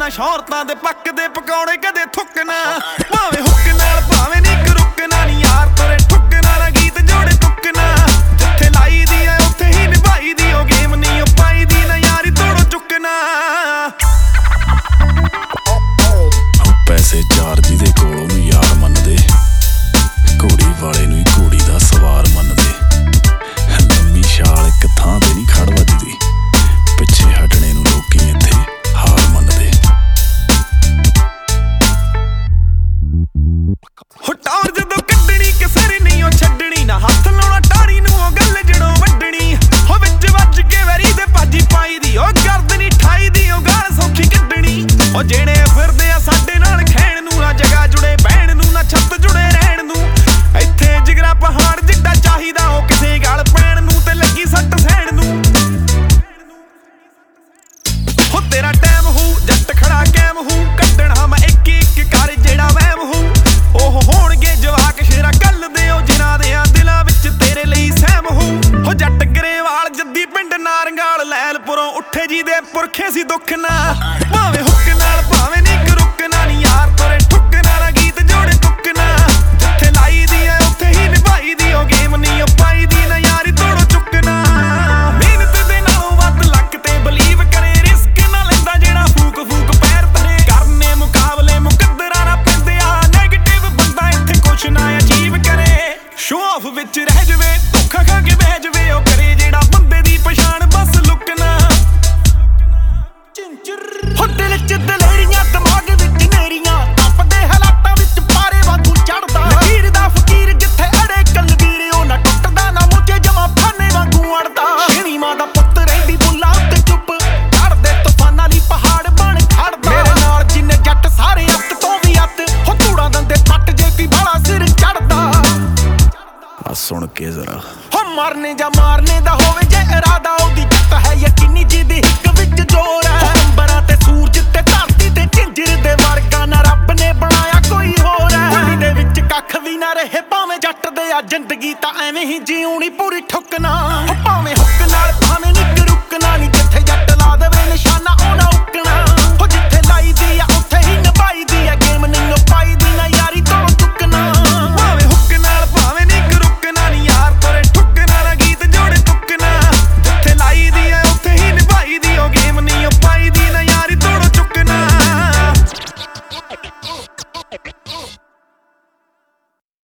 ਨਾ ਸ਼ੌਹਰਤਾਂ ਦੇ ਪੱਕਦੇ ਪਕੌੜੇ ਕਦੇ ਥੁੱਕਣਾ ਭਾਵੇਂ ਹੁੱਕ ਨਾਲ ਭਾਵੇਂ ਨੀ ਰੁਕਣਾ ਨੀ ਯਾਰ ਤੇਰੇ ਠੁੱਕਣਾ ਨਾ ਗੀਤ ਜੋੜੇ ਤੁੱਕਣਾ ਜਿੱਥੇ ਲਾਈ ਦੀ ਐ ਉੱਥੇ ਹੀ ਨਿਭਾਈ ਦੀ ਉਹ ਗੇਮ ਨੀ ਉਹ ਪਾਈ ਦੀ ਨਾ ਯਾਰੀ ਤੋੜੋ ਚੁੱਕਣਾ ਪੈਸੇ ਚਾਰ ਜਿਹਦੇ ਕੋਲ ਉਹਨੂੰ ਯਾਰ ਮੰਨਦੇ ਘੋੜੀ ਵਾਲੇ ਨੂੰ ਹੀ ਘੋੜੀ ਦਾ ਸਵਾਰ ਮੰਨਦੇ ਲੰਮੀ ਛਾਲ ਇੱਕ ਥਾਂ ਤੇ ਨਹੀਂ ਖੜ ਵੱਜਦੀ ਪਿੱਛੇ ਹਟਣੇ ਨੂੰ ਲੋਕੀ ਇੱਥੇ ਹਾਰ ਮੰਨਦੇ ਹੁਟਾਰ ਜਦੋਂ ਕੱਢਣੀ ਕਿਸੇ ਨਹੀਂ ਉਹ ਛੱਡਣੀ ਨਾ ਹੱਥ ਲਾਉਣਾ ਟਾਰੀ ਨੂੰ ਉਹ ਗੱਲ ਜੜੋਂ ਵੱਢਣੀ ਹੋ ਵਿੱਚ ਵੱਜ ਕੇ ਵੈਰੀ ਦੇ ਭਾਜੀ ਪਾਈ ਦੀ ਉਹ ਗਰਦਨੀ ਠਾਈ ਦੀ ਉਹ ਗਾਲ ਸੌਖੀ ਕੱਢਣੀ ਉਹ ਜਿਹੜੇ ਫਿਰਦੇ ਆ ਸਾਡੇ ਨਾਲ ਖੈਣ ਨੂੰ ਨਾ ਜਗਾ ਜੁੜੇ ਬਹਿਣ ਨੂੰ ਨਾ ਛੱਤ ਜੁੜੇ ਰਹਿਣ ਨੂੰ ਇੱਥੇ ਜਿਗਰਾ ਪਹਾੜ ਜਿੱਡਾ ਚਾਹੀਦਾ ਉਹ ਕਿਸੇ ਗਲ ਪੈਣ ਨੂੰ ਤੇ ਲੱਗੀ ਸੱਟ ਸਹਿਣ ਨੂੰ ਹੋ ਤੇਰਾ ਟਾਈਮ ਹੋ ਜੱਟ ਖੜਾ ਕੈਮ ਹੋ ਕੱਢਣਾ ਮੈਂ ਇੱਕ ਇੱਕ ਕਰ ਜਿਹੜਾ ਵਹਿਮ ਹੋ ਉਹ ਹੋਣਗੇ ਜਵਾਕ ਸ਼ੇਰਾ ਕੱਲ ਦੇ ਉਹ ਜਿਨ੍ਹਾਂ ਦੇ ਦਿਲਾਂ ਵਿੱਚ ਤੇਰੇ ਲਈ ਸਹਿਮ ਹੋ ਜੱਟ ਗਰੇਵਾਲ ਜੱਦੀ ਪਿੰਡ ਨਾਰੰਗਾਲ ਲੈਲਪੁਰੋਂ ਉੱਠੇ ਜੀ ਦੇ ਪੁਰਖੇ ਸੀ ਦੁੱਖ ਨਾ ਭਾਵੇਂ ਹੁੱਕ ਨਾਲ ਭਾਵੇਂ ਨੀ ਰੁਕਣਾ ਨੀ ਯਾਰ ਤੇਰੇ ਠੁੱਕਣਾ ਨਾ ਗੀਤ ਜੋੜੇ ਤੁੱਕਣਾ ਜਿੱਥੇ ਲਾਈ ਦੀ ਐ ਉੱਥੇ ਹੀ ਨਿਭਾਈ ਦੀ ਉਹ ਗੇਮ ਨੀ ਉਹ ਪਾਈ ਦੀ ਨਾ ਯਾਰੀ ਤੋੜੋ ਚੁੱਕਣਾ ਮਿਹਨਤ ਦੇ ਨਾਲੋਂ ਵੱਧ ਲੱਕ ਤੇ ਬਲੀਵ ਕਰੇ ਰਿਸਕ ਨਾ ਲੈਂਦਾ ਜਿਹੜਾ ਫੂਕ ਫੂਕ ਪੈਰ ਧਰੇ ਕਰਨੇ ਮੁਕਾਬਲੇ ਮੁਕੱਦਰਾਂ ਨਾ ਪੈਂਦੇ ਆ ਨੈਗੇਟਿਵ ਬੰਦਾ ਇੱਥੇ ਕੁਛ ਨਾ ਅਚੀਵ ਕਰੇ ਸ਼ੋ ਆਫ ਵਿੱਚ ਰਹਿ ਜਵੇ ਧੋਖਾ ਖਾ ਕੇ ਬਹਿ ਜਵੇ ਉਹ ਕਰੇ ਜਿਹੜਾ ਬੰਦੇ ਦੀ ਪਛਾਣ ਬਸ ਲੁਕਣਾ ਹੋ ਦਿਲ ਚ ਦਲੇਰੀਆਂ ਦਿਮਾਗ ਵਿੱਚ ਨੇਰੀਆਂ ਟੱਪਦੇ ਹਾਲਾਤਾਂ ਵਿੱਚ ਪਾਰੇ ਵਾਂਗੂ ਚੜਦਾ ਲਕੀਰ ਦਾ ਫਕੀਰ ਜਿੱਥੇ ਅੜੇ ਕਲਵੀਰ ਉਹ ਨਾ ਟੁੱਟਦਾ ਨਾ ਮੁੱਝੇ ਜਮਾ ਫਾਨੇ ਵਾਂਗੂ ਅੜਦਾ ਸ਼ੇਰੀ ਮਾਂ ਦਾ ਪੁੱਤ ਰਹਿੰਦੀ ਬੁੱਲਾ ਉੱਤੇ ਚੁੱਪ ਚੜਦੇ ਤੂਫਾਨਾਂ ਲਈ ਪਹਾੜ ਬਣ ਖੜਦਾ ਮੇਰੇ ਨਾਲ ਜਿੰਨੇ ਜੱਟ ਸਾਰੇ ਅੱਤ ਤੋਂ ਵੀ ਅੱਤ ਹੋ ਧੂੜਾਂ ਦੰਦੇ ਪੱਟ ਜੇ ਕੋਈ ਬਾਲਾ ਸਿਰ ਚੜਦਾ ਆ ਸੁਣ ਕੇ ਜ਼ਰਾ ਹੋ ਮਰਨੇ ਜਾਂ ਮਾਰਨੇ ਦਾ ਹੋਵੇ ਜੇ ਇਰਾਦਾ ਉਹਦੀ ਜਿੱਤ ਹੈ ਯਕੀਨੀ ਜਿਹਦੀ ਹਿੱਕ ਵਿੱਚ ਜ਼ੋਰ ਹੈ ਅੰਬਰਾਂ ਤੇ ਸੂਰਜ ਤੇ ਧਰਤੀ ਤੇ ਝਿੰਜਰ ਦੇ ਵਰਗਾ ਨਾ ਰੱਬ ਨੇ ਬਣਾਇਆ ਕੋਈ ਹੋਰ ਹੈ ਗਲੀ ਦੇ ਵਿੱਚ ਕੱਖ ਵੀ ਨਾ ਰਹੇ ਭਾਵੇਂ ਜੱਟ ਦੇ ਆ ਜ਼ਿੰਦਗੀ ਤਾਂ ਐਵੇਂ ਹੀ ਜਿਉਣੀ ਪੂਰੀ ਠੁੱਕਣਾ ਭਾਵੇਂ ਹੁੱਕ ਨਾਲ ਭਾਵੇਂ ਨੀ ਰੁਕਣਾ ਨੀ